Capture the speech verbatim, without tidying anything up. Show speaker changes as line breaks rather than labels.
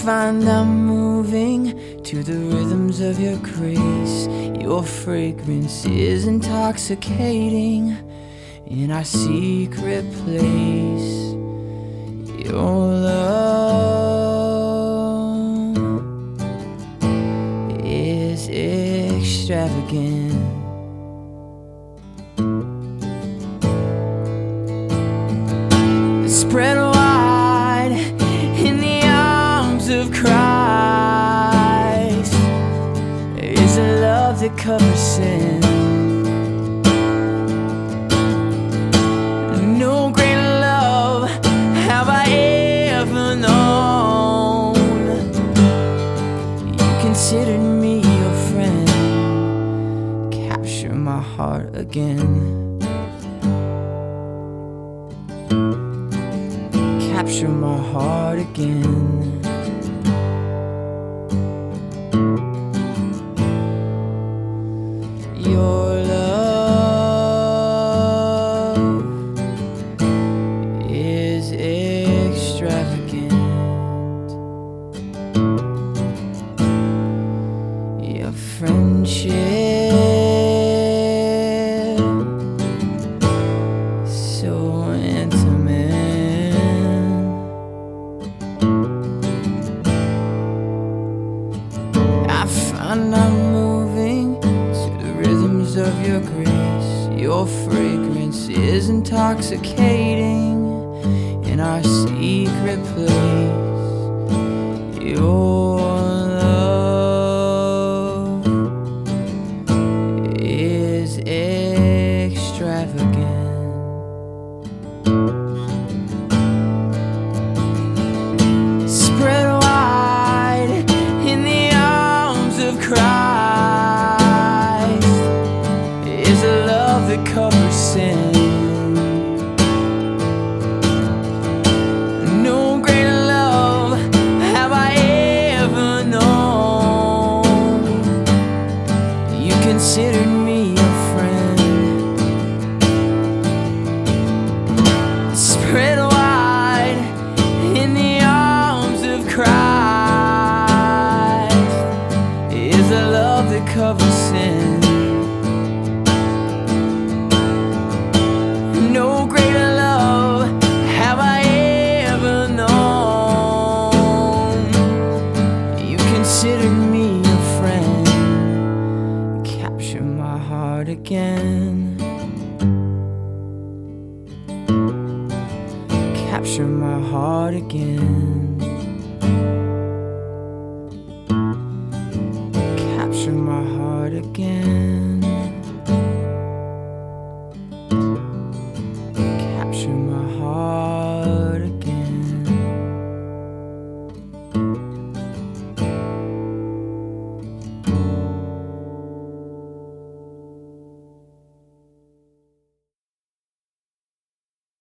find I'm moving to the rhythms of your grace. Your fragrance is intoxicating in our secret place. Your love is extravagant. Spread wide in the arms of Christ. There is a love that covers sin. No greater love have I ever known. You considered me your friend. Capture my heart again. Capture my heart again. Your love is extravagant. Your friendship so intimate. I find I'm moving to the rhythms of your grace. Your fragrance is intoxicating in our secret place. Your love is extravagant. Spread wide in the arms of Christ is a love that covers sin. No greater love have I ever known. You considered me your friend. Spread wide in the arms of Christ is a love that covers sin. No greater love have I ever known. You considered me your friend. Capture my heart again. Capture my heart again. Capture my heart again.